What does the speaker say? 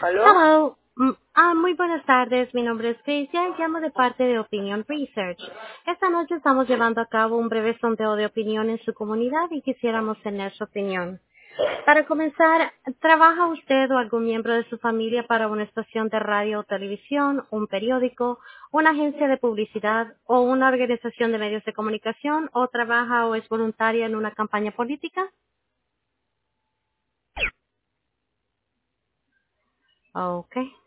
¿Aló? Hello. Muy buenas tardes. Mi nombre es Grecia. Llamo de parte de Opinion Research. Esta noche estamos llevando a cabo un breve sondeo de opinión en su comunidad y quisiéramos tener su opinión. Para comenzar, ¿trabaja usted o algún miembro de su familia para una estación de radio o televisión, un periódico, una agencia de publicidad o una organización de medios de comunicación o trabaja o es voluntaria en una campaña política? Okay.